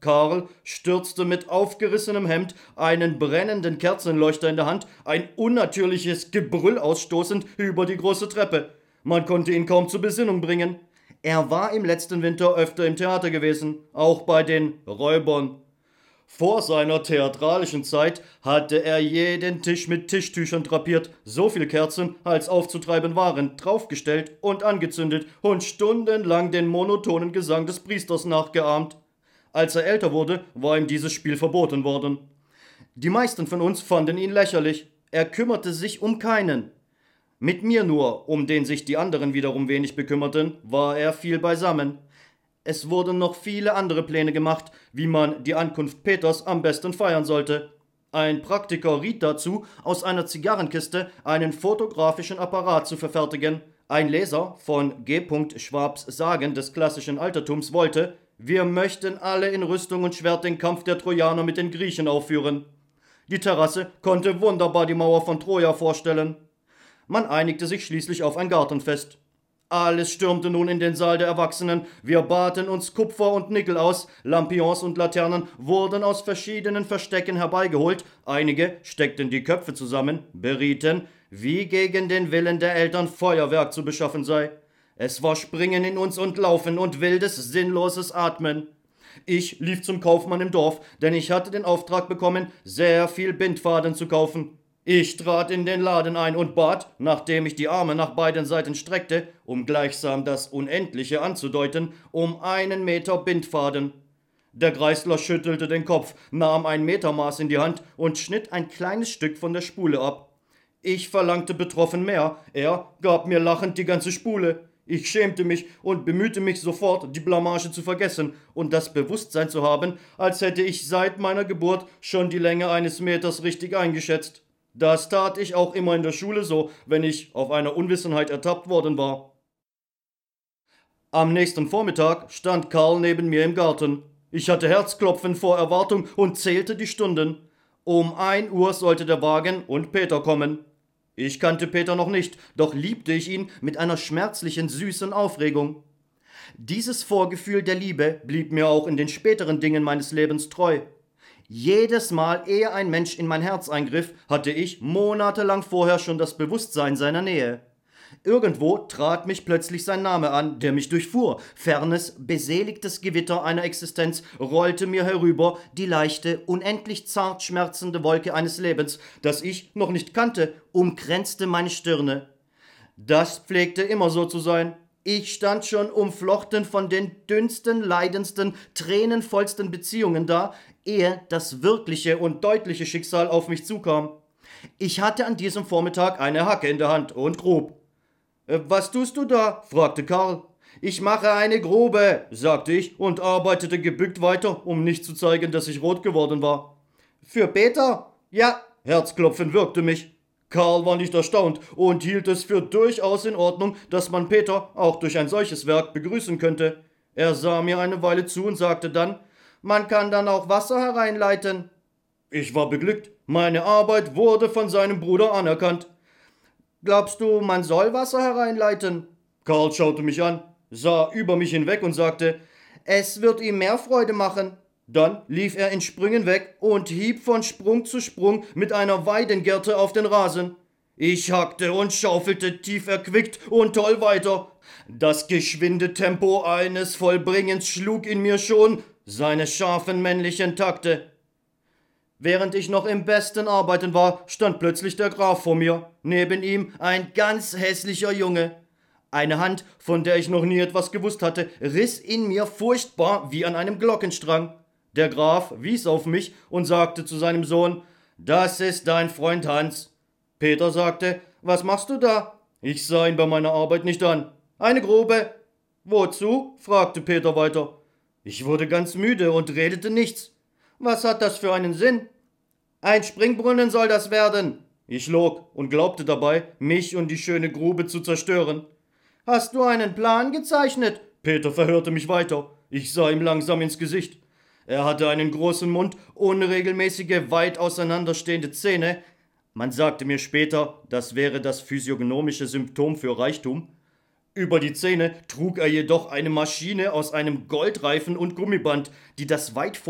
Karl stürzte mit aufgerissenem Hemd, einen brennenden Kerzenleuchter in der Hand, ein unnatürliches Gebrüll ausstoßend über die große Treppe. Man konnte ihn kaum zur Besinnung bringen. Er war im letzten Winter öfter im Theater gewesen, auch bei den Räubern. Vor seiner theatralischen Zeit hatte er jeden Tisch mit Tischtüchern drapiert, so viel Kerzen, als aufzutreiben waren, draufgestellt und angezündet und stundenlang den monotonen Gesang des Priesters nachgeahmt. Als er älter wurde, war ihm dieses Spiel verboten worden. Die meisten von uns fanden ihn lächerlich. Er kümmerte sich um keinen. Mit mir nur, um den sich die anderen wiederum wenig bekümmerten, war er viel beisammen. Es wurden noch viele andere Pläne gemacht, wie man die Ankunft Peters am besten feiern sollte. Ein Praktiker riet dazu, aus einer Zigarrenkiste einen fotografischen Apparat zu verfertigen. Ein Leser von G. Schwabs Sagen des klassischen Altertums wollte: Wir möchten alle in Rüstung und Schwert den Kampf der Trojaner mit den Griechen aufführen. Die Terrasse konnte wunderbar die Mauer von Troja vorstellen. Man einigte sich schließlich auf ein Gartenfest. Alles stürmte nun in den Saal der Erwachsenen, wir baten uns Kupfer und Nickel aus, Lampions und Laternen wurden aus verschiedenen Verstecken herbeigeholt, einige steckten die Köpfe zusammen, berieten, wie gegen den Willen der Eltern Feuerwerk zu beschaffen sei. Es war Springen in uns und Laufen und wildes, sinnloses Atmen. Ich lief zum Kaufmann im Dorf, denn ich hatte den Auftrag bekommen, sehr viel Bindfaden zu kaufen. Ich trat in den Laden ein und bat, nachdem ich die Arme nach beiden Seiten streckte, um gleichsam das Unendliche anzudeuten, um 1 Meter Bindfaden. Der Greisler schüttelte den Kopf, nahm ein Metermaß in die Hand und schnitt ein kleines Stück von der Spule ab. Ich verlangte betroffen mehr, er gab mir lachend die ganze Spule. Ich schämte mich und bemühte mich sofort, die Blamage zu vergessen und das Bewusstsein zu haben, als hätte ich seit meiner Geburt schon die Länge eines Meters richtig eingeschätzt. Das tat ich auch immer in der Schule so, wenn ich auf einer Unwissenheit ertappt worden war. Am nächsten Vormittag stand Karl neben mir im Garten. Ich hatte Herzklopfen vor Erwartung und zählte die Stunden. Um 1 Uhr sollte der Wagen und Peter kommen. Ich kannte Peter noch nicht, doch liebte ich ihn mit einer schmerzlichen, süßen Aufregung. Dieses Vorgefühl der Liebe blieb mir auch in den späteren Dingen meines Lebens treu. Jedes Mal, ehe ein Mensch in mein Herz eingriff, hatte ich monatelang vorher schon das Bewusstsein seiner Nähe. Irgendwo trat mich plötzlich sein Name an, der mich durchfuhr. Fernes, beseligtes Gewitter einer Existenz rollte mir herüber, die leichte, unendlich zart schmerzende Wolke eines Lebens, das ich noch nicht kannte, umkränzte meine Stirne. Das pflegte immer so zu sein. Ich stand schon umflochten von den dünnsten, leidendsten, tränenvollsten Beziehungen da, ehe das wirkliche und deutliche Schicksal auf mich zukam. Ich hatte an diesem Vormittag eine Hacke in der Hand und grub. Was tust du da?, fragte Karl. Ich mache eine Grube, sagte ich und arbeitete gebückt weiter, um nicht zu zeigen, dass ich rot geworden war. Für Peter? Ja, Herzklopfen würgte mich. Karl war nicht erstaunt und hielt es für durchaus in Ordnung, dass man Peter auch durch ein solches Werk begrüßen könnte. Er sah mir eine Weile zu und sagte dann: Man kann dann auch Wasser hereinleiten. Ich war beglückt. Meine Arbeit wurde von seinem Bruder anerkannt. Glaubst du, man soll Wasser hereinleiten? Karl schaute mich an, sah über mich hinweg und sagte: Es wird ihm mehr Freude machen. Dann lief er in Sprüngen weg und hieb von Sprung zu Sprung mit einer Weidengerte auf den Rasen. Ich hackte und schaufelte tief erquickt und toll weiter. Das geschwinde Tempo eines Vollbringens schlug in mir schon seine scharfen männlichen Takte. Während ich noch im besten Arbeiten war, stand plötzlich der Graf vor mir, neben ihm ein ganz hässlicher Junge. Eine Hand, von der ich noch nie etwas gewusst hatte, riss in mir furchtbar wie an einem Glockenstrang. Der Graf wies auf mich und sagte zu seinem Sohn: Das ist dein Freund Hans. Peter sagte: Was machst du da? Ich sah ihn bei meiner Arbeit nicht an. Eine Grube. Wozu?, fragte Peter weiter. Ich wurde ganz müde und redete nichts. Was hat das für einen Sinn? Ein Springbrunnen soll das werden. Ich log und glaubte dabei, mich und die schöne Grube zu zerstören. Hast du einen Plan gezeichnet? Peter verhörte mich weiter. Ich sah ihm langsam ins Gesicht. Er hatte einen großen Mund, unregelmäßige, weit auseinanderstehende Zähne. Man sagte mir später, das wäre das physiognomische Symptom für Reichtum. Über die Zähne trug er jedoch eine Maschine aus einem Goldreifen und Gummiband, die das weit